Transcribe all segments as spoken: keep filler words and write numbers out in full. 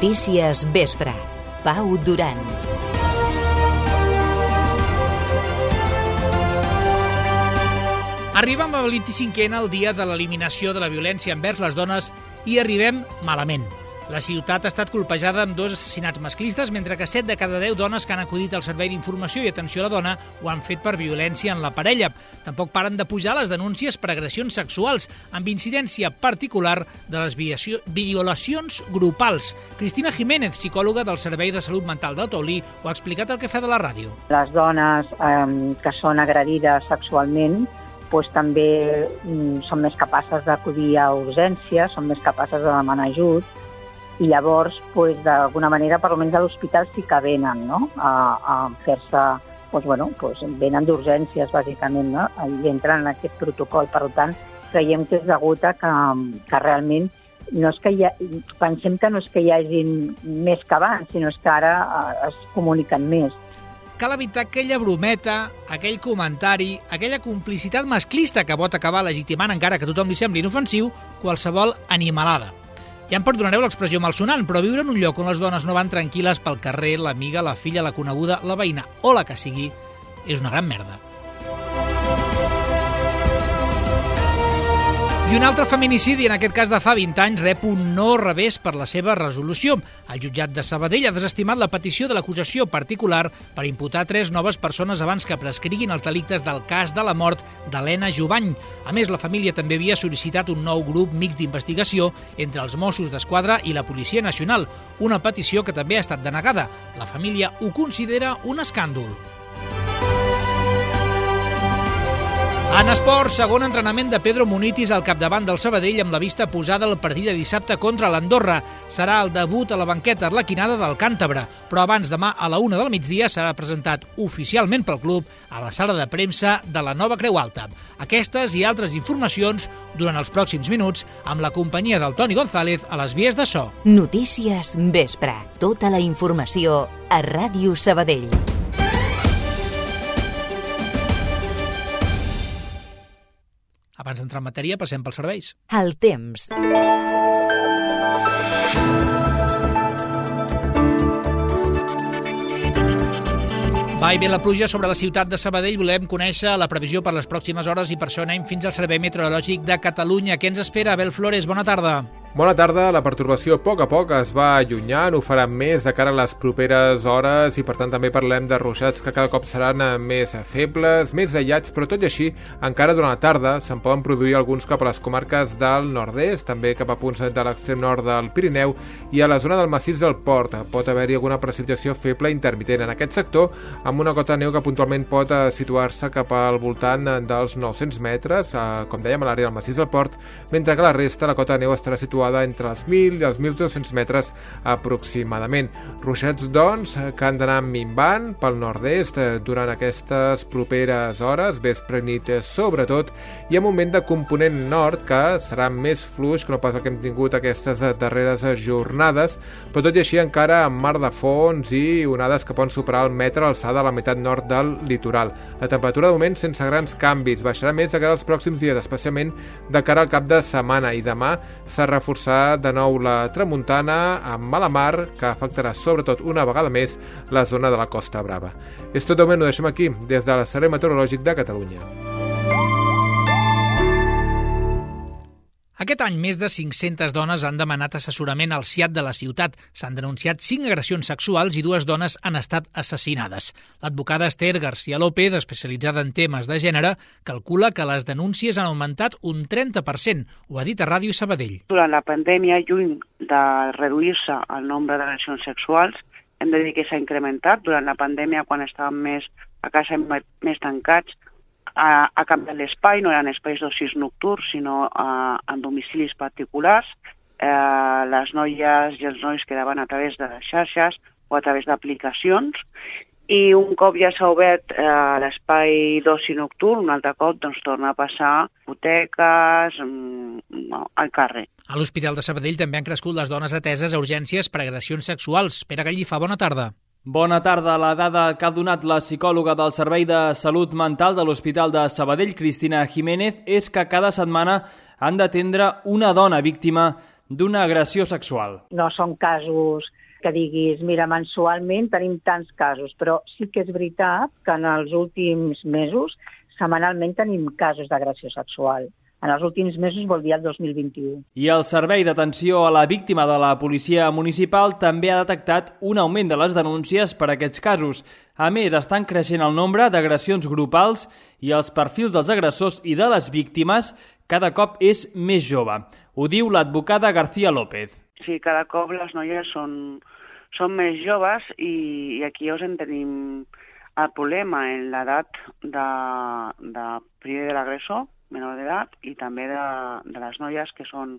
Notícies Vespre. Pau Duran. Arribem al vint-i-cinquè al dia de l'eliminació de la violència envers les dones i arribem malament. La ciutat ha estat colpejada amb dos assassinats masclistes, mentre que set de cada deu dones que han acudit al Servei d'Informació i Atenció a la Dona ho han fet per violència en la parella. Tampoc paren de pujar les denúncies per agressions sexuals, amb incidència particular de les violacions grupals. Cristina Jiménez, psicòloga del Servei de Salut Mental del Taulí, ho ha explicat al Cafè de la Ràdio. Les dones eh, que són agredides sexualment pues, també mm, són més capaces d'acudir a urgències, són més capaces de demanar ajut, i llavors, pues, d'alguna manera, per almenys a l'hospital sí que venen, no? a, a fer-se, pues, bueno, pues, venen d'urgències, bàsicament, no? I entren en aquest protocol. Per tant, creiem que és degut a que, que realment no és que hi ha, pensem que no és que hi hagi més que abans, sinó és que ara es comuniquen més. Cal evitar aquella brometa, aquell comentari, aquella complicitat masclista que pot acabar legitimant, encara que a tothom li sembli inofensiu, qualsevol animalada. Ja em perdonareu l'expressió malsonant, però viure en un lloc on les dones no van tranquil·les pel carrer, l'amiga, la filla, la coneguda, la veïna o la que sigui, és una gran merda. I un altre feminicidi, en aquest cas de fa vint anys, rep un no revés per la seva resolució. El jutjat de Sabadell ha desestimat la petició de l'acusació particular per imputar tres noves persones abans que prescriguin els delictes del cas de la mort d'Helena Jubany. A més, la família també havia sol·licitat un nou grup mixt d'investigació entre els Mossos d'Esquadra i la Policia Nacional, una petició que també ha estat denegada. La família ho considera un escàndol. En esport, segon entrenament de Pedro Munitis al capdavant del Sabadell amb la vista posada al partit de dissabte contra l'Andorra. Serà el debut a la banqueta arlequinada del càntabre, però abans demà a la una del migdia serà presentat oficialment pel club a la sala de premsa de la Nova Creu Alta. Aquestes i altres informacions durant els pròxims minuts amb la companyia del Toni González a les vies de so. Notícies Vespre. Tota la informació a Ràdio Sabadell. Abans d'entrar en matèria, passem pels serveis. El temps. Va i ve la pluja sobre la ciutat de Sabadell. Volem conèixer la previsió per les pròximes hores i per això anem fins al Servei Meteorològic de Catalunya. Què ens espera? Abel Flores, bona tarda. Bona tarda. La pertorbació a poc a poc es va allunyant, ho farà més de cara a les properes hores i per tant també parlem de ruixats que cada cop seran més febles, més aïllats, però tot i així, encara durant la tarda se'n poden produir alguns cap a les comarques del nord-est, també cap a punts de l'extrem nord del Pirineu i a la zona del massís del Port. Pot haver-hi alguna precipitació feble intermitent en aquest sector, amb una cota de neu que puntualment pot situar-se cap al voltant dels nou-cents metres, com dèiem, a l'àrea del massís del Port, mentre que la resta, la cota de neu estarà situada entre els mil i els mil dos-cents metres aproximadament. Ruixats, doncs, que han d'anar minvant pel nord-est durant aquestes properes hores, vespre i nit sobretot, i amb un vent de component nord que serà més fluix que no pas el que hem tingut aquestes darreres jornades, però tot i així encara amb mar de fons i onades que poden superar el metre alçada a la meitat nord del litoral. La temperatura de moment sense grans canvis, baixarà més de cara als pròxims dies, especialment de cara al cap de setmana, i demà s'ha reforçat de nou la tramuntana amb mala mar que afectarà sobretot una vegada més la zona de la Costa Brava. És tot de moment, ho deixem aquí des del Servei Meteorològic de Catalunya. Aquest any, més de cinc-centes dones han demanat assessorament al S I A T de la ciutat. S'han denunciat cinc agressions sexuals i dues dones han estat assassinades. L'advocada Esther García López, especialitzada en temes de gènere, calcula que les denúncies han augmentat un trenta per cent. Ho ha dit a Ràdio Sabadell. Durant la pandèmia, lluny de reduir-se el nombre d'agressions sexuals, hem de dir que s'ha incrementat. Durant la pandèmia, quan estàvem més a casa més tancats, ha, ha canviat l'espai, no eren espais d'ocis nocturns, sinó uh, en domicilis particulars. Uh, les noies i els nois quedaven a través de les xarxes o a través d'aplicacions, i un cop ja s'ha obert uh, l'espai d'oci nocturn, un altre cop doncs, torna a passar hipoteques um, no, al carrer. A l'Hospital de Sabadell també han crescut les dones ateses a urgències per agressions sexuals. Pere Gallifa, bona tarda. Bona tarda. La dada que ha donat la psicòloga del Servei de Salut Mental de l'Hospital de Sabadell, Cristina Jiménez, és que cada setmana han d'atendre una dona víctima d'una agressió sexual. No són casos que diguis, mira, mensualment tenim tants casos, però sí que és veritat que en els últims mesos setmanalment tenim casos d'agressió sexual. En els últims mesos vol dir el dos mil vint-i-u. I el Servei d'Atenció a la Víctima de la Policia Municipal també ha detectat un augment de les denúncies per aquests casos. A més, estan creixent el nombre d'agressions grupals i els perfils dels agressors i de les víctimes cada cop és més jove. Ho diu l'advocada García López. Sí, cada cop les noies són, són més joves i, i aquí us en tenim el problema en l'edat de, de primer de l'agressor, menor d'edat, i també de, de les noies que són,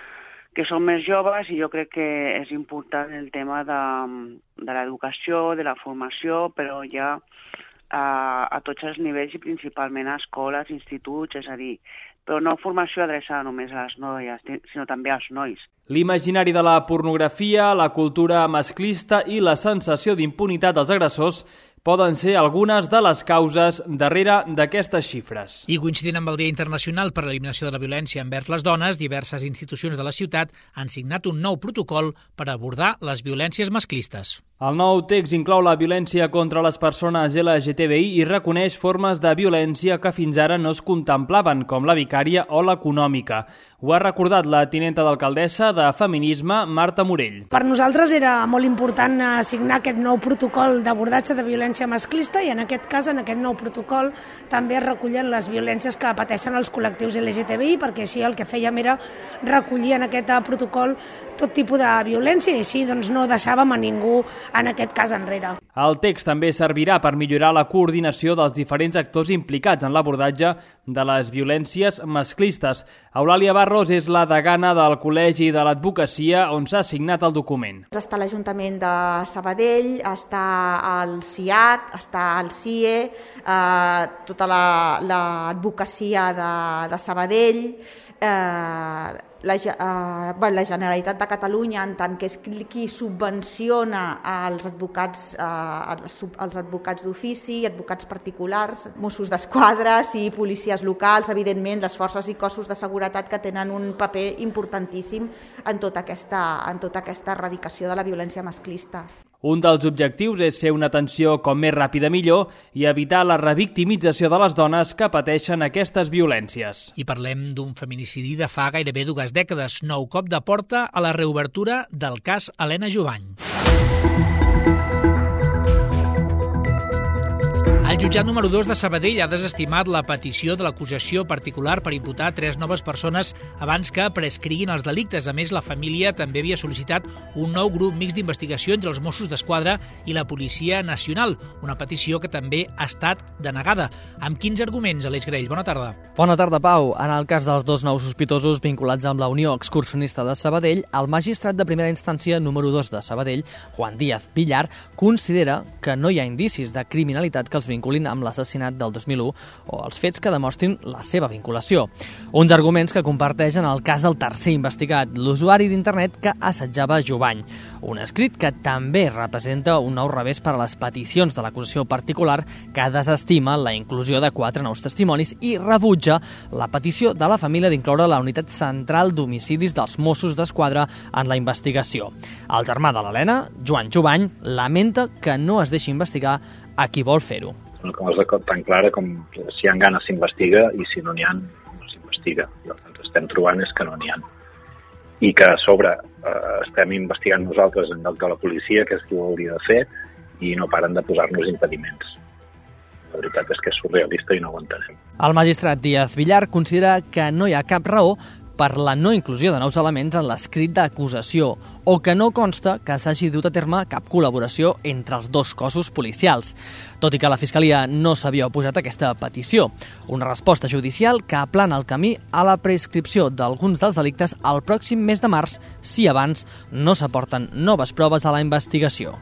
que són més joves, i jo crec que és important el tema de, de l'educació, de la formació, però ja a, a tots els nivells i principalment a escoles, instituts, és a dir, però no formació adreçada només a les noies, sinó també als nois. L'imaginari de la pornografia, la cultura masclista i la sensació d'impunitat dels agressors poden ser algunes de les causes darrere d'aquestes xifres. I coincidint amb el Dia Internacional per a l'Eliminació de la Violència envers les Dones, diverses institucions de la ciutat han signat un nou protocol per abordar les violències masclistes. El nou text inclou la violència contra les persones L G T B I i reconeix formes de violència que fins ara no es contemplaven, com la vicària o l'econòmica. Ho ha recordat la tinenta d'alcaldessa de Feminisme, Marta Morell. Per nosaltres era molt important signar aquest nou protocol d'abordatge de violència masclista i en aquest cas, en aquest nou protocol, també es recullen les violències que pateixen els col·lectius L G T B I, perquè així el que fèiem era recollir en aquest protocol tot tipus de violència i així doncs, no deixàvem a ningú en aquest cas enrere. El text també servirà per millorar la coordinació dels diferents actors implicats en l'abordatge de les violències masclistes. Eulàlia Barros és la degana del Col·legi de l'Advocacia on s'ha signat el document. Està l'Ajuntament de Sabadell, està el C I A T, està el C I E, eh, tota l'advocacia la, de, de Sabadell, eh, La, uh, bueno, la Generalitat de Catalunya, en tant que és qui subvenciona als advocats, uh, als advocats d'ofici, advocats particulars, Mossos d'Esquadra i policies locals, evidentment les forces i cossos de seguretat que tenen un paper importantíssim en tota aquesta, en tota aquesta erradicació de la violència masclista. Un dels objectius és fer una atenció com més ràpida millor i evitar la revictimització de les dones que pateixen aquestes violències. I parlem d'un feminicidi de fa gairebé dues dècades, nou cop de porta a la reobertura del cas Helena Jovany. El jutjat número dos de Sabadell ha desestimat la petició de l'acusació particular per imputar tres noves persones abans que prescriguin els delictes. A més, la família també havia sol·licitat un nou grup mixt d'investigació entre els Mossos d'Esquadra i la Policia Nacional, una petició que també ha estat denegada. Amb quins arguments, Aleix Grell? Bona tarda. Bona tarda, Pau. En el cas dels dos nous sospitosos vinculats amb la Unió Excursionista de Sabadell, el magistrat de primera instància número dos de Sabadell, Juan Díaz Villar, considera que no hi ha indicis de criminalitat que els vinculin amb l'assassinat del dos mil u o els fets que demostrin la seva vinculació. Uns arguments que comparteix en el cas del tercer investigat, l'usuari d'internet que assetjava Jovany. Un escrit que també representa un nou revés per a les peticions de l'acusació particular que desestima la inclusió de quatre nous testimonis i rebutja la petició de la família d'incloure la unitat central d'homicidis dels Mossos d'Esquadra en la investigació. El germà de l'Helena, Joan Jovany, lamenta que no es deixi investigar a qui vol fer-ho. Una cosa tan clara com si hi ha ganes s'investiga i si no n'hi ha, no s'investiga. I el que ens estem trobant és que no n'hi ha. I que a sobre eh, estem investigant nosaltres en lloc de la policia, que és qui ho hauria de fer, i no paren de posar-nos impediments. La veritat és que és surrealista i no ho entenem. El magistrat Díaz Villar considera que no hi ha cap raó per la no inclusió de nous elements en l'escrit d'acusació o que no consta que s'hagi dut a terme cap col·laboració entre els dos cossos policials, tot i que la Fiscalia no s'havia oposat a aquesta petició. Una resposta judicial que aplana el camí a la prescripció d'alguns dels delictes el pròxim mes de març si abans no s'aporten noves proves a la investigació.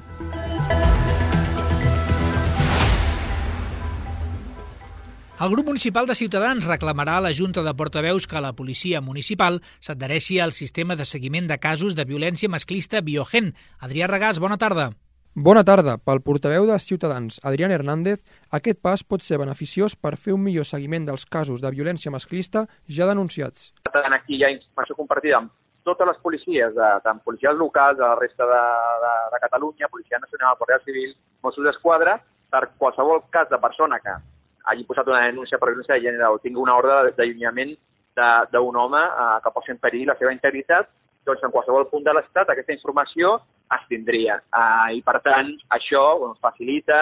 El grup municipal de Ciutadans reclamarà a la Junta de Portaveus que la policia municipal s'adhereixi al sistema de seguiment de casos de violència masclista Biogen. Adrià Regàs, bona tarda. Bona tarda. Pel portaveu de Ciutadans, Adrián Hernández, aquest pas pot ser beneficiós per fer un millor seguiment dels casos de violència masclista ja denunciats. Aquí hi ha informació compartida amb totes les policies, de, tant policies locals, de la resta de, de, de Catalunya, Policia Nacional, Guàrdia Civil, Mossos d'Esquadra, per qualsevol cas de persona que hagi posat una denúncia per violència de gènere o tingui una ordre d'allunyament d'un home eh, que posi en perill la seva integritat, doncs en qualsevol punt de l'estat aquesta informació es tindria. Eh, I per tant, això doncs, facilita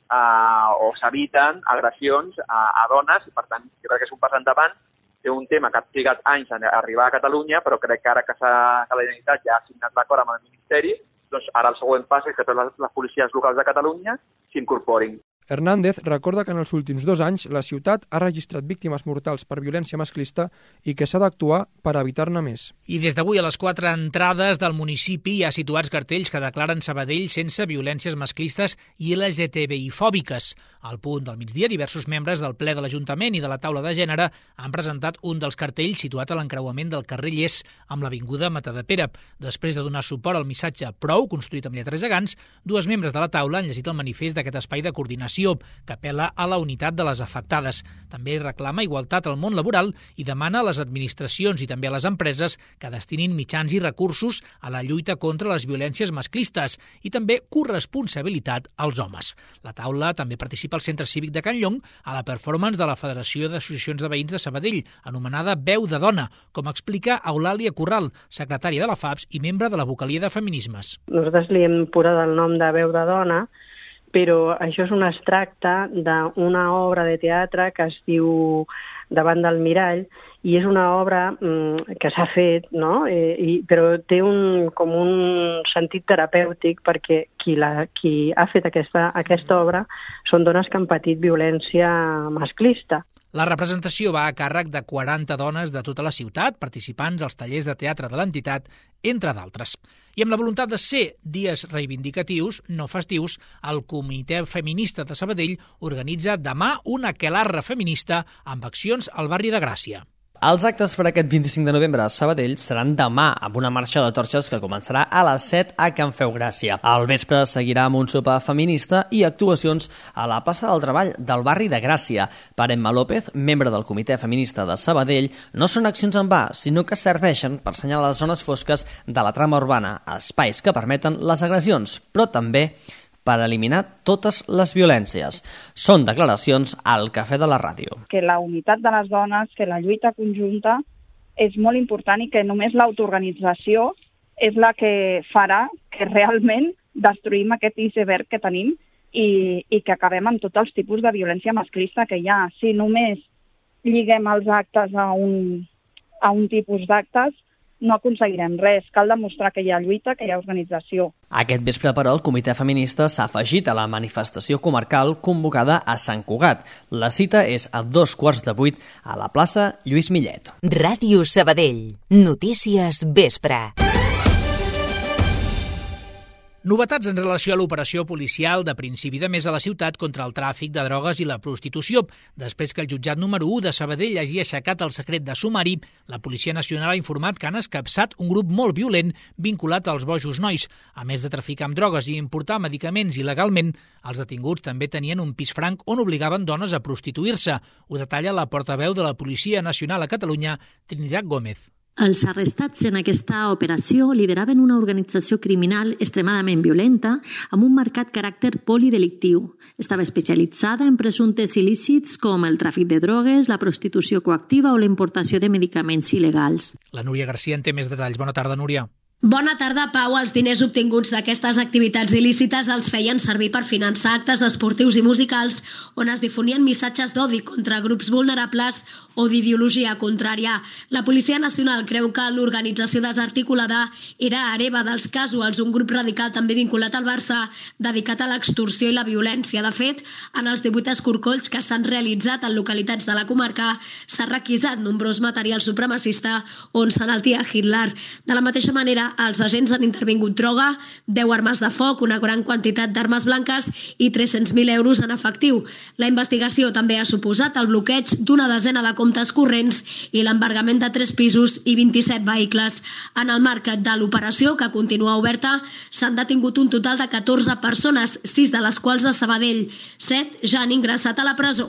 eh, o s'eviten agressions a, a dones i per tant jo crec que és un pas endavant. Té un tema que ha trigat anys a arribar a Catalunya, però crec que ara que, que la Generalitat ja ha signat l'acord amb el Ministeri, doncs ara el següent pas és que totes les, les policies locals de Catalunya s'incorporin. Hernández recorda que en els últims dos anys la ciutat ha registrat víctimes mortals per violència masclista i que s'ha d'actuar per evitar-ne més. I des d'avui a les quatre entrades del municipi hi ha situats cartells que declaren Sabadell sense violències masclistes i L G T B I fòbiques. Al punt del migdia, diversos membres del ple de l'Ajuntament i de la taula de gènere han presentat un dels cartells situat a l'encreuament del carrer Llers amb l'avinguda Matadepera. Després de donar suport al missatge Prou, construït amb lletres gegants, dues membres de la taula han llegit el manifest d'aquest espai de coordinació que apel·la a la unitat de les afectades. També reclama igualtat al món laboral i demana a les administracions i també a les empreses que destinin mitjans i recursos a la lluita contra les violències masclistes i també corresponsabilitat als homes. La taula també participa al Centre Cívic de Can Llong a la performance de la Federació d'Associacions de Veïns de Sabadell, anomenada Veu de Dona, com explica Eulàlia Corral, secretària de la F A B S i membre de la vocalia de Feminismes. Nosaltres li hem posat el nom de Veu de Dona, però això és un extracte d'una obra de teatre que es diu Davant del mirall, i és una obra mm, que s'ha fet, no? eh, i, però té un, com un sentit terapèutic perquè qui, la, qui ha fet aquesta, aquesta obra són dones que han patit violència masclista. La representació va a càrrec de quaranta dones de tota la ciutat, participants als tallers de teatre de l'entitat, entre d'altres. I amb la voluntat de ser dies reivindicatius, no festius, el Comitè Feminista de Sabadell organitza demà una aquelarre feminista amb accions al barri de Gràcia. Els actes per aquest vint-i-cinc de novembre a Sabadell seran demà amb una marxa de torxes que començarà a les set a Can Feu Gràcia. Al vespre seguirà amb un sopar feminista i actuacions a la plaça del Treball del barri de Gràcia. Per Emma López, membre del Comitè Feminista de Sabadell, no són accions en va, sinó que serveixen per assenyalar les zones fosques de la trama urbana, espais que permeten les agressions, però també per eliminar totes les violències. Són declaracions al Cafè de la Ràdio. Que la unitat de les dones, que la lluita conjunta és molt important i que només l'autoorganització és la que farà que realment destruïm aquest iceberg que tenim i, i que acabem amb tots els tipus de violència masclista que hi ha. Si només lliguem els actes a un, a un tipus d'actes, no aconseguirem res. Cal demostrar que hi ha lluita, que hi ha organització. Aquest vespre, però, el Comitè Feminista s'ha afegit a la manifestació comarcal convocada a Sant Cugat. La cita és a dos quarts de vuit a la plaça Lluís Millet. Ràdio Sabadell. Notícies vespre. Novetats en relació a l'operació policial de principi de mes a la ciutat contra el tràfic de drogues i la prostitució. Després que el jutjat número u de Sabadell hagi aixecat el secret de sumari, la Policia Nacional ha informat que han escapçat un grup molt violent vinculat als bojos nois. A més de traficar amb drogues i importar medicaments il·legalment, els detinguts també tenien un pis franc on obligaven dones a prostituir-se. Ho detalla la portaveu de la Policia Nacional a Catalunya, Trinidad Gómez. Els arrestats en aquesta operació lideraven una organització criminal extremadament violenta amb un marcat caràcter polidelictiu. Estava especialitzada en presumptes il·lícits com el tràfic de drogues, la prostitució coactiva o la importació de medicaments il·legals. La Núria Garcia en té més detalls. Bona tarda, Núria. Bona tarda, Pau. Els diners obtinguts d'aquestes activitats il·lícites els feien servir per finançar actes esportius i musicals on es difonien missatges d'odi contra grups vulnerables o d'ideologia contrària. La Policia Nacional creu que l'organització desarticulada era hereva dels casuals, un grup radical també vinculat al Barça, dedicat a l'extorsió i la violència. De fet, en els divuit escorcolls que s'han realitzat en localitats de la comarca s'ha requisat nombrós material supremacista on s'enaltia Hitler. De la mateixa manera, els agents han intervingut droga, deu armes de foc, una gran quantitat d'armes blanques i tres-cents mil euros en efectiu. La investigació també ha suposat el bloqueig d'una desena de comptes corrents i l'embargament de tres pisos i vint-i-set vehicles. En el marc de l'operació, que continua oberta, s'han detingut un total de catorze persones, sis de les quals de Sabadell. Set ja han ingressat a la presó.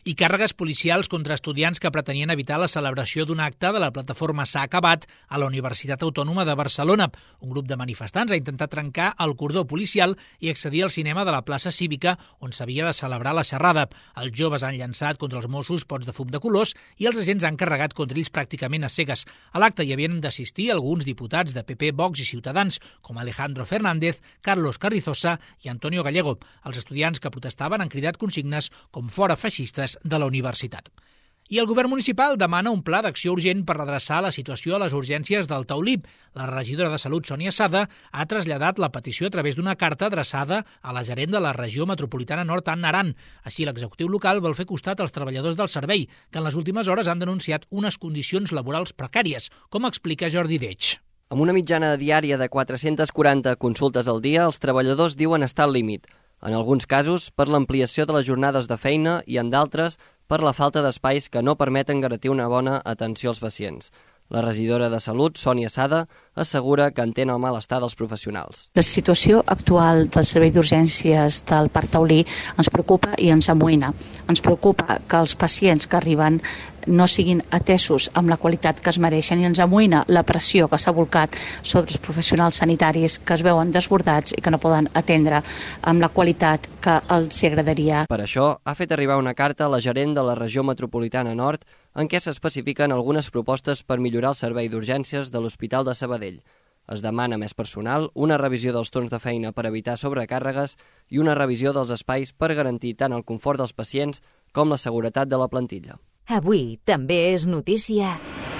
I càrregues policials contra estudiants que pretenien evitar la celebració d'un acte de la plataforma S'ha acabat a la Universitat Autònoma de Barcelona. Un grup de manifestants ha intentat trencar el cordó policial i accedir al cinema de la plaça Cívica on s'havia de celebrar la xerrada. Els joves han llançat contra els Mossos pots de fum de colors i els agents han carregat contra ells pràcticament a cegues. A l'acte hi havien d'assistir alguns diputats de P P, Vox i Ciutadans, com Alejandro Fernández, Carlos Carrizosa i Antonio Gallego. Els estudiants que protestaven han cridat consignes com fora feixistes de la universitat. I el govern municipal demana un pla d'acció urgent per redreçar la situació a les urgències del Taulip. La regidora de Salut, Sònia Sada, ha traslladat la petició a través d'una carta adreçada a la gerent de la regió metropolitana Nord, Anna Aran. Així, l'executiu local vol fer costat als treballadors del servei, que en les últimes hores han denunciat unes condicions laborals precàries, com explica Jordi Deix. Amb una mitjana diària de quatre-centes quaranta consultes al dia, els treballadors diuen estar al límit. En alguns casos, per l'ampliació de les jornades de feina i, en d'altres, per la falta d'espais que no permeten garantir una bona atenció als pacients. La regidora de Salut, Sònia Sada, assegura que entén el malestar dels professionals. La situació actual del servei d'urgències del Parc Taulí ens preocupa i ens amoïna. Ens preocupa que els pacients que arriben no siguin atesos amb la qualitat que es mereixen i ens amoïna la pressió que s'ha volcat sobre els professionals sanitaris que es veuen desbordats i que no poden atendre amb la qualitat que els agradaria. Per això, ha fet arribar una carta a la gerent de la regió metropolitana Nord en què s'especifiquen algunes propostes per millorar el servei d'urgències de l'Hospital de Sabadell. Es demana més personal, una revisió dels torns de feina per evitar sobrecàrregues i una revisió dels espais per garantir tant el confort dels pacients com la seguretat de la plantilla. Avui també és notícia.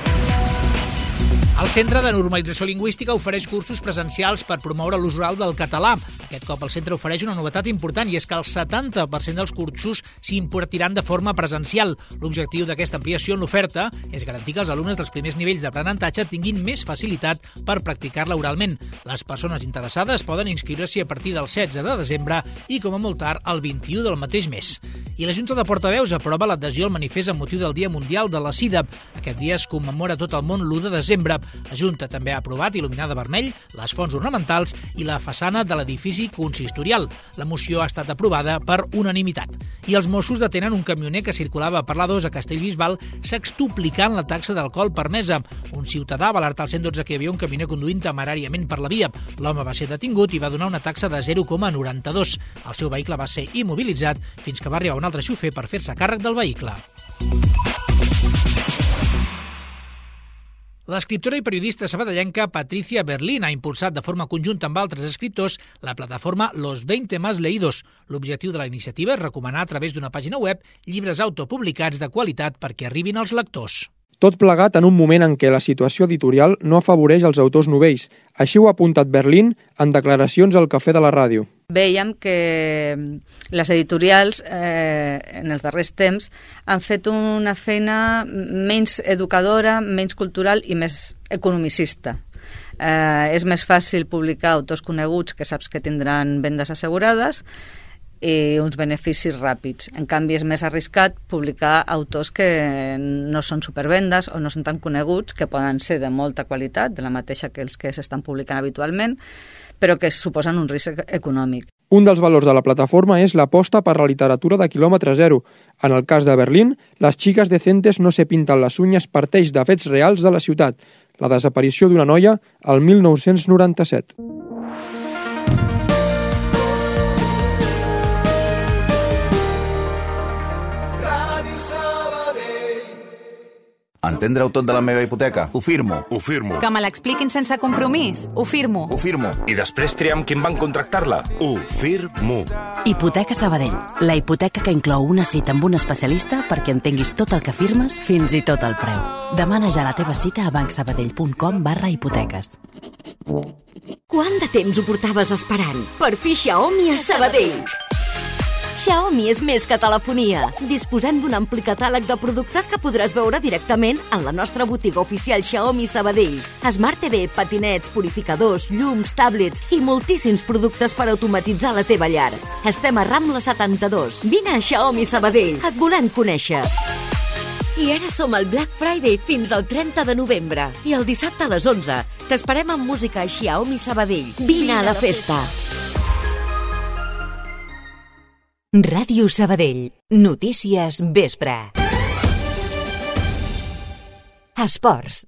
El Centre de Normalització Lingüística ofereix cursos presencials per promoure l'ús oral del català. Aquest cop el centre ofereix una novetat important i és que el setanta per cent dels cursos s'impartiran de forma presencial. L'objectiu d'aquesta ampliació en l'oferta és garantir que els alumnes dels primers nivells d'aprenentatge tinguin més facilitat per practicar-la oralment. Les persones interessades poden inscriure-s'hi a partir del setze de desembre i com a molt tard el vint-i-u del mateix mes. I la Junta de Portaveus aprova l'adhesió al manifest amb motiu del Dia Mundial de la Sida. Aquest dia es commemora a tot el món l'u de desembre. La Junta també ha aprovat il·luminar de vermell les fonts ornamentals i la façana de l'edifici consistorial. La moció ha estat aprovada per unanimitat. I els Mossos detenen un camioner que circulava per l'A dos a Castellbisbal sextuplicant la taxa d'alcohol permesa. Un ciutadà va alertar al cent dotze que hi havia un camioner conduint temeràriament per la via. L'home va ser detingut i va donar una taxa de zero coma noranta-dos. El seu vehicle va ser immobilitzat fins que va arribar un altre xofer per fer-se càrrec del vehicle. L'escriptora i periodista sabadellenca Patricia Berlín ha impulsat de forma conjunta amb altres escriptors la plataforma Los veinte más leídos. L'objectiu de la iniciativa és recomanar a través d'una pàgina web llibres autopublicats de qualitat perquè arribin als lectors. Tot plegat en un moment en què la situació editorial no afavoreix els autors novells. Així ho ha apuntat Berlín en declaracions al Cafè de la Ràdio. Veiem que les editorials eh, en els darrers temps han fet una feina menys educadora, menys cultural i més economicista. Eh, és més fàcil publicar autors coneguts que saps que tindran vendes assegurades i uns beneficis ràpids. En canvi, és més arriscat publicar autors que no són supervendes o no són tan coneguts, que poden ser de molta qualitat, de la mateixa que els que s'estan publicant habitualment, però que suposen un risc econòmic. Un dels valors de la plataforma és l'aposta per la literatura de quilòmetre zero. En el cas de Berlín, les xiques decentes no se pinten les uñas parteix de fets reals de la ciutat. La desaparició d'una noia al mil nou-cents noranta-set. Entendre-ho tot de la meva hipoteca? Ho firmo. Ho firmo. Que me l'expliquin sense compromís? Ho firmo. Ho firmo. I després triar amb qui em van contractar-la? Ho firmo. Hipoteca Sabadell. La hipoteca que inclou una cita amb un especialista perquè entenguis tot el que firmes, fins i tot el preu. Demana ja la teva cita a bancsabadell.com barra hipoteques. Quant de temps ho portaves esperant? Per fi Xiaomi a Sabadell. Xiaomi és més que telefonia. Disposem d'un ampli catàleg de productes que podràs veure directament en la nostra botiga oficial Xiaomi Sabadell. Smart T V, patinets, purificadors, llums, tablets i moltíssims productes per automatitzar la teva llar. Estem a Rambla setanta-dos. Vine a Xiaomi Sabadell. Et volem conèixer. I ara som al Black Friday fins al trenta de novembre. I el dissabte a les onze. T'esperem amb música a Xiaomi Sabadell. Vine a la festa. Ràdio Sabadell. Notícies vespre. Esports.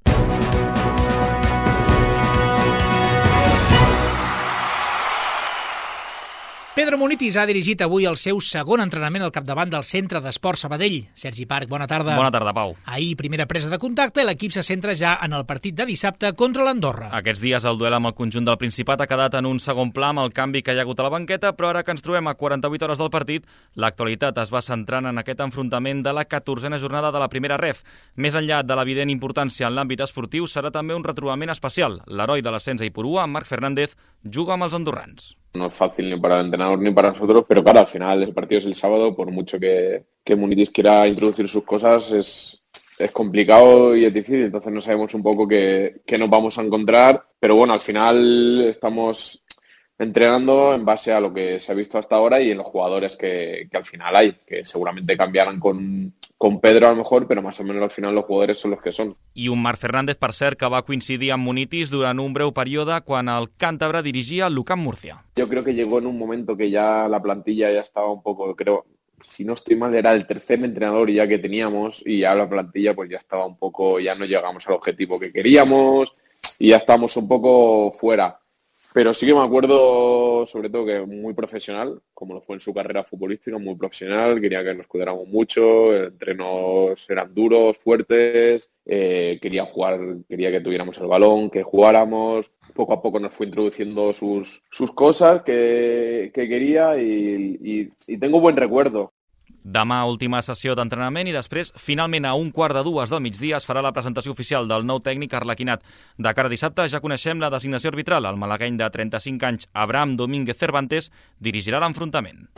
Pedro Munitis ha dirigit avui el seu segon entrenament al capdavant del Centre d'Esport Sabadell. Sergi Parc, bona tarda. Bona tarda, Pau. Ahir, primera presa de contacte i l'equip se centra ja en el partit de dissabte contra l'Andorra. Aquests dies el duel amb el conjunt del Principat ha quedat en un segon pla amb el canvi que hi ha hagut a la banqueta, però ara que ens trobem a quaranta-vuit hores del partit, l'actualitat es va centrant en aquest enfrontament de la catorzena jornada de la primera ref. Més enllà de l'evident importància en l'àmbit esportiu, serà també un retrobament especial. L'heroi de l'ascens a Ipurúa, Marc Fernández, juga amb els andorrans. No es fácil ni para el entrenador ni para nosotros, pero claro, al final el partido es el sábado, por mucho que, que Munitis quiera introducir sus cosas, es, es complicado y es difícil, entonces no sabemos un poco qué, qué nos vamos a encontrar, pero bueno, al final estamos entrenando en base a lo que se ha visto hasta ahora y en los jugadores que, que al final hay, que seguramente cambiarán con, con Pedro a lo mejor, pero más o menos al final los jugadores son los que son. I un Marc Fernández, per cert, que va coincidir amb Munitis durant un breu període quan el càntabre dirigia l'U C A M Murcia. Yo creo que llegó en un momento que ya la plantilla ya estaba un poco, creo, si no estoy mal, era el tercer entrenador ya que teníamos y ya la plantilla pues ya estaba un poco, ya no llegamos al objetivo que queríamos y ya estábamos un poco fuera. Pero sí que me acuerdo, sobre todo, que muy profesional, como lo fue en su carrera futbolística, muy profesional, quería que nos cuidáramos mucho, entrenos eran duros, fuertes, eh, quería jugar, quería que tuviéramos el balón, que jugáramos. Poco a poco nos fue introduciendo sus, sus cosas que, que quería y, y, y tengo buen recuerdo. Demà, última sessió d'entrenament i després, finalment, a un quart de dues del migdia es farà la presentació oficial del nou tècnic arlequinat. De cara a dissabte ja coneixem la designació arbitral. El malagueny de trenta-cinc anys, Abraham Domínguez Cervantes, dirigirà l'enfrontament.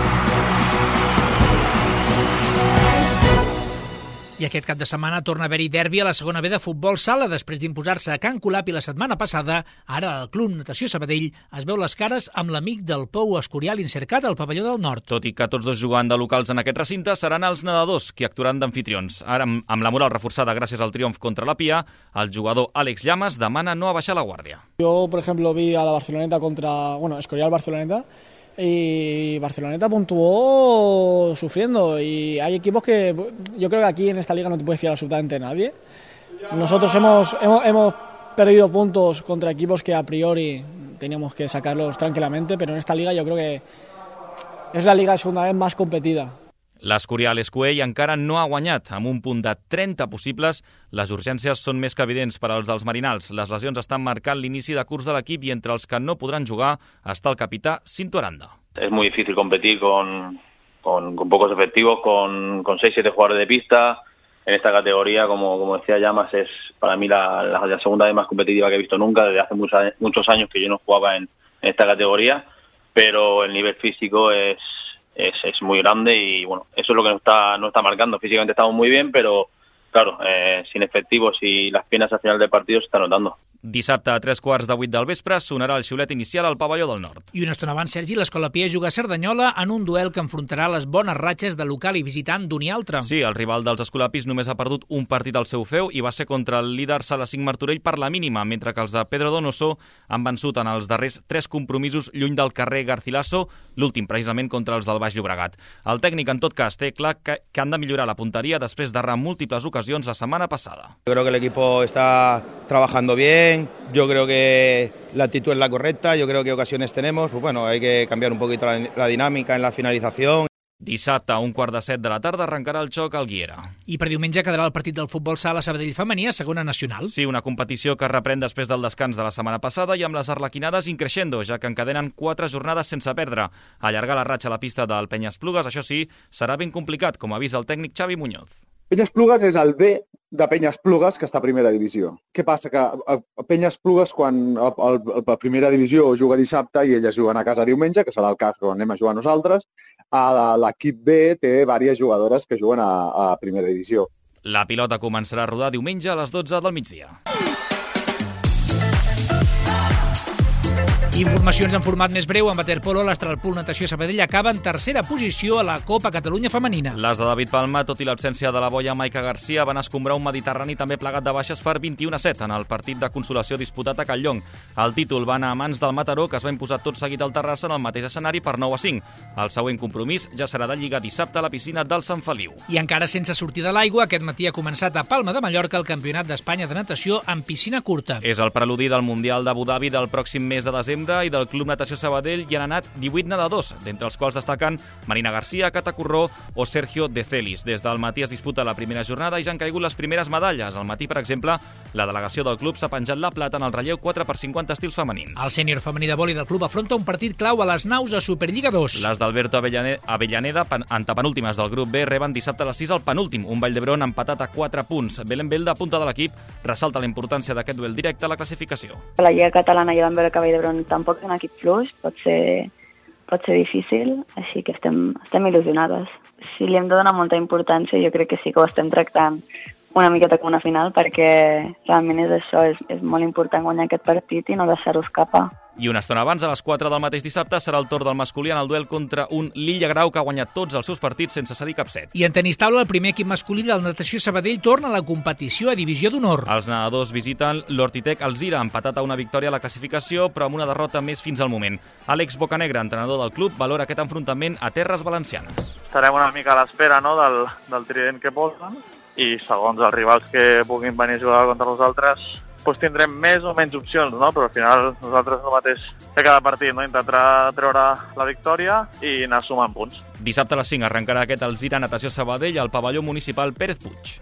I aquest cap de setmana torna a haver-hi derbi a la segona B de futbol sala. Després d'imposar-se a Can Colapi la setmana passada, ara el Club Natació Sabadell es veu les cares amb l'amic del Pou Escorial Incercat al pavelló del Nord. Tot i que tots dos jugant de locals en aquest recinte, seran els nedadors qui actuaran d'anfitrions. Ara, amb la moral reforçada gràcies al triomf contra la Pia, el jugador Àlex Llamas demana no abaixar la guàrdia. Yo, por ejemplo, vi a la Barceloneta contra, bueno, Escorial Barceloneta, y Barceloneta puntuó sufriendo y hay equipos que yo creo que aquí en esta liga no te puede fiar absolutamente nadie. Nosotros hemos, hemos, hemos perdido puntos contra equipos que a priori teníamos que sacarlos tranquilamente, pero en esta liga yo creo que es la liga de segunda vez más competida. L'Escorial Escuell encara no ha guanyat. Amb un punt de trenta possibles, les urgències són més que evidents per als dels marinals. Les lesions estan marcant l'inici de curs de l'equip i entre els que no podran jugar està el capità Cinto Aranda. Es muy difícil competir con, con, con pocos efectivos, con, con seis siete jugadores de pista. En esta categoría, como, como decía Llamas, es para mí la, la, la segunda vez más competitiva que he visto nunca. Desde hace muchos, muchos años que yo no jugaba en, en esta categoría, pero el nivel físico es... Es, es muy grande y bueno, eso es lo que nos está, nos está marcando. Físicamente estamos muy bien, pero claro, eh, sin efectivos y las piernas al final del partido se está notando. Dissabte a tres quarts de vuit del vespre sonarà el xiulet inicial al pavelló del Nord. I una estona abans, Sergi, l'Escola Pia juga a Cerdanyola en un duel que enfrontarà les bones ratxes de local i visitant d'un i altre. Sí, el rival dels escolapis només ha perdut un partit al seu feu i va ser contra el líder Sala cinc Martorell per la mínima, mentre que els de Pedro Donoso han vençut en els darrers tres compromisos lluny del carrer Garcilaso, l'últim precisament contra els del Baix Llobregat. El tècnic, en tot cas, té clar que, que han de millorar la punteria després d'errar múltiples ocasions la setmana passada. Yo creo que el equipo está trabajando bien. Yo creo que la actitud es la correcta, yo creo que ocasiones tenemos, pues bueno, hay que cambiar un poquito la, la dinámica en la finalización. Dissabte, a un quart de set de la tarda, arrencarà el xoc al Guiera. I per diumenge quedarà el partit del futbol sala Sabadell femení a segona nacional. Sí, una competició que reprèn després del descans de la setmana passada i amb les arlequinades increixendo, ja que encadenen quatre jornades sense perdre. Allargar la ratxa a la pista del Penyesplugues, això sí, serà ben complicat, com avisa el tècnic Xavi Muñoz. Penyesplugues és el B de Penyesplugues, que està a primera divisió. Què passa? Que a Penyesplugues, quan a primera divisió juga dissabte i elles juguen a casa diumenge, que serà el cas que anem a jugar nosaltres, l'equip B té diverses jugadores que juguen a, a primera divisió. La pilota començarà a rodar diumenge a les dotze del migdia. Informacions en format més breu. En waterpolo, l'Astralpool Natació Sabadell acaba en tercera posició a la Copa Catalunya Femenina. Les de David Palma, tot i l'absència de la boia Maica Garcia, van escombrar un Mediterrani també plegat de baixes per vint-i-u a set en el partit de consolació disputat a Catlllong. El títol va anar a mans del Mataró, que es va imposar tot seguit al Terrassa en el mateix escenari per nou a cinc. El següent compromís ja serà de Lliga dissabte a la piscina del Sant Feliu. I encara sense sortir de l'aigua, aquest matí ha començat a Palma de Mallorca el Campionat d'Espanya de natació en piscina curta. És el preludi del Mundial d'Abu Dhabi del pròxim mes de desembre i del Club Natació Sabadell hi han anat divuit nedadors, d'entre els quals destaquen Marina Garcia, Cata Corró o Sergio De Celis. Des del matí es disputa la primera jornada i ja han caigut les primeres medalles. Al matí, per exemple, la delegació del club s'ha penjat la plata en el relleu quatre per cinquanta estils femenins. El sènior femení de vòlei del club afronta un partit clau a les naus a Superliga dos. Les d'Alberto Avellaneda, antepenúltimes del grup B, reben dissabte a les sis al penúltim, un Vall d'Hebron empatat a quatre punts. Belén Belda, punta de l'equip, ressalta la importància d'aquest duel directe a la classificació. La Lliga Catalana i l'Amber Cavall d'Hebron tampoc és un equip fluix, pot ser, pot ser difícil, així que estem, estem il·lusionades. Si li hem de donar molta importància, jo crec que sí que ho estem tractant una miqueta com una final, perquè realment és això, és, és molt important guanyar aquest partit i no deixar-ho escapar. I una estona abans, a les quatre del mateix dissabte, serà el torn del masculí en el duel contra un Lilla Grau que ha guanyat tots els seus partits sense cedir cap set. I en tenis taula, el primer equip masculí del Natació Sabadell torna a la competició a divisió d'honor. Els nedadors visiten l'Hortitec Alzira, empatat a una victòria a la classificació, però amb una derrota més fins al moment. Àlex Bocanegra, entrenador del club, valora aquest enfrontament a terres valencianes. Estarem una mica a l'espera, no?, del, del trident que posen, i segons els rivals que puguin venir a jugar contra nosaltres, doncs tindrem més o menys opcions, no? Però al final nosaltres el mateix que cada partit, no? Intentar treure la victòria i anar sumant punts. Dissabte a les cinc arrencarà aquest Alzira Natació Sabadell al pavelló municipal Pérez Puig.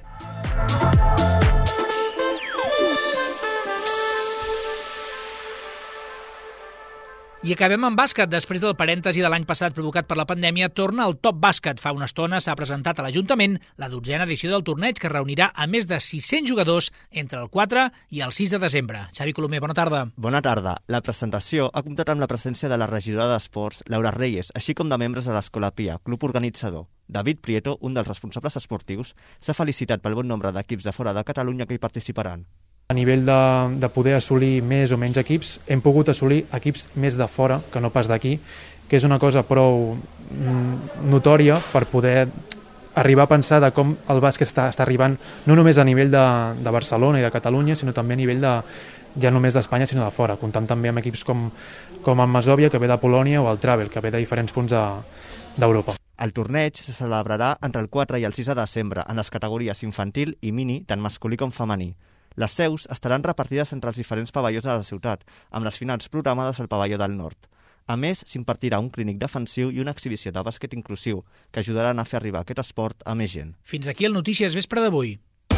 I acabem amb bàsquet. Després del parèntesi de l'any passat provocat per la pandèmia, torna el Top Bàsquet. Fa una estona s'ha presentat a l'Ajuntament la dotzena edició del torneig, que reunirà a més de sis-cents jugadors entre el quatre i el sis de desembre. Xavi Colomer, bona tarda. Bona tarda. La presentació ha comptat amb la presència de la regidora d'Esports, Laura Reyes, així com de membres de l'Escola Pia, club organitzador. David Prieto, un dels responsables esportius, s'ha felicitat pel bon nombre d'equips de fora de Catalunya que hi participaran. A nivell de, de poder assolir més o menys equips, hem pogut assolir equips més de fora que no pas d'aquí, que és una cosa prou mm, notòria per poder arribar a pensar de com el bàsquet està, està arribant no només a nivell de, de Barcelona i de Catalunya, sinó també a nivell de, ja no només d'Espanya, sinó de fora, comptant també amb equips com, com el Masòvia, que ve de Polònia, o el Travel, que ve de diferents punts d'Europa. El torneig se celebrarà entre el quatre i el sis de desembre en les categories infantil i mini, tant masculí com femení. Les seus estaran repartides entre els diferents pavellons de la ciutat, amb les finals programades al pavelló del nord. A més, s'impartirà un clínic defensiu i una exhibició de bàsquet inclusiu, que ajudaran a fer arribar aquest esport a més gent. Fins aquí el Notícies Vespre d'avui.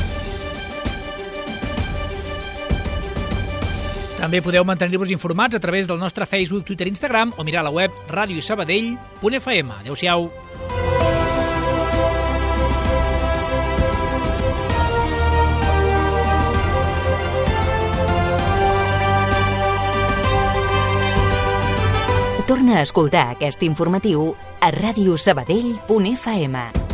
També podeu mantenir-vos informats a través del nostre Facebook, Twitter i Instagram o mirar la web radio sabadell punt f m. Adéu-siau. Torna a escoltar aquest informatiu a radio sabadell punt f m.